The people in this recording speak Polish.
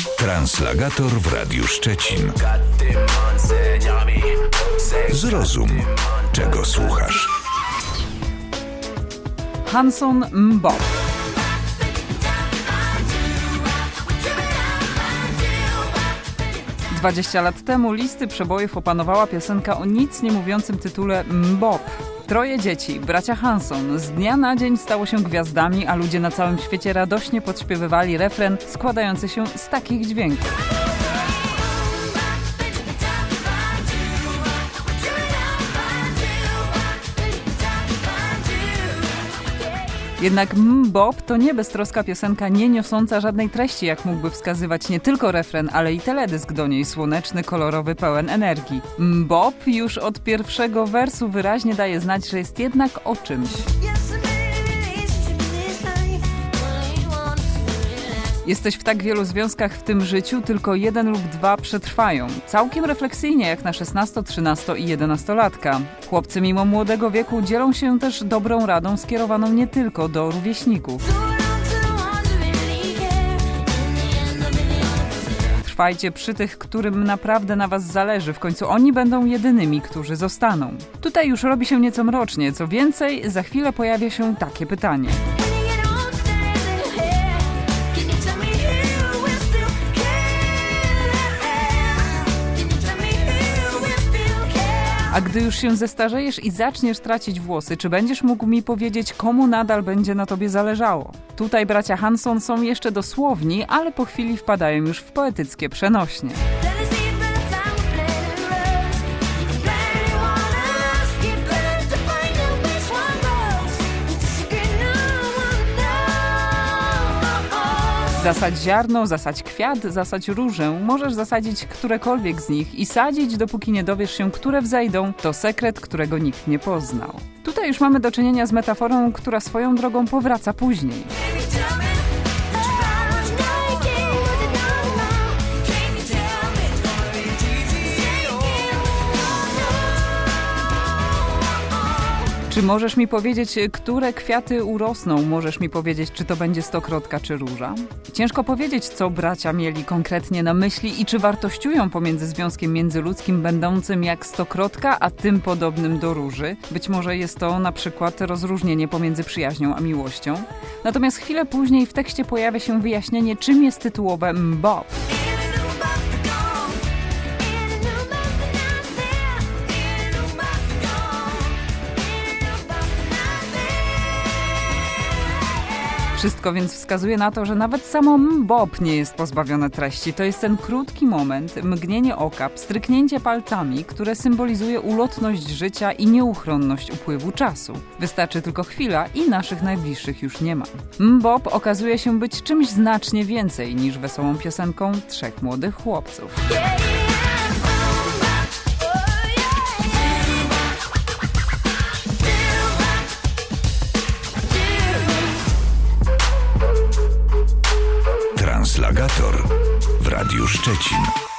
Translagator w Radiu Szczecin. Zrozum, czego słuchasz. Hanson M'Bop. Dwadzieścia lat temu listy przebojów opanowała piosenka o nic nie mówiącym tytule M'Bop. Troje dzieci, bracia Hanson, z dnia na dzień stało się gwiazdami, a ludzie na całym świecie radośnie podśpiewywali refren składający się z takich dźwięków. Jednak M'Bop to nie beztroska piosenka, nie niosąca żadnej treści, jak mógłby wskazywać nie tylko refren, ale i teledysk do niej, słoneczny, kolorowy, pełen energii. M'Bop już od pierwszego wersu wyraźnie daje znać, że jest jednak o czymś. Jesteś w tak wielu związkach w tym życiu, tylko jeden lub dwa przetrwają. Całkiem refleksyjnie jak na 16, 13 i 11-latka. Chłopcy mimo młodego wieku dzielą się też dobrą radą skierowaną nie tylko do rówieśników. Trwajcie przy tych, którym naprawdę na was zależy. W końcu oni będą jedynymi, którzy zostaną. Tutaj już robi się nieco mrocznie. Co więcej, za chwilę pojawia się takie pytanie. A gdy już się zestarzejesz i zaczniesz tracić włosy, czy będziesz mógł mi powiedzieć, komu nadal będzie na tobie zależało? Tutaj bracia Hanson są jeszcze dosłowni, ale po chwili wpadają już w poetyckie przenośnie. Zasadź ziarno, zasadź kwiat, zasadź różę. Możesz zasadzić którekolwiek z nich i sadzić, dopóki nie dowiesz się, które wzejdą. To sekret, którego nikt nie poznał. Tutaj już mamy do czynienia z metaforą, która swoją drogą powraca później. Czy możesz mi powiedzieć, które kwiaty urosną? Możesz mi powiedzieć, czy to będzie stokrotka, czy róża? Ciężko powiedzieć, co bracia mieli konkretnie na myśli i czy wartościują pomiędzy związkiem międzyludzkim będącym jak stokrotka, a tym podobnym do róży. Być może jest to na przykład rozróżnienie pomiędzy przyjaźnią a miłością. Natomiast chwilę później w tekście pojawia się wyjaśnienie, czym jest tytułowe M'Bop. Wszystko więc wskazuje na to, że nawet samo M'Bop nie jest pozbawione treści. To jest ten krótki moment, mgnienie oka, pstryknięcie palcami, które symbolizuje ulotność życia i nieuchronność upływu czasu. Wystarczy tylko chwila i naszych najbliższych już nie ma. M'Bop okazuje się być czymś znacznie więcej niż wesołą piosenką trzech młodych chłopców. Translagator w Radiu Szczecin.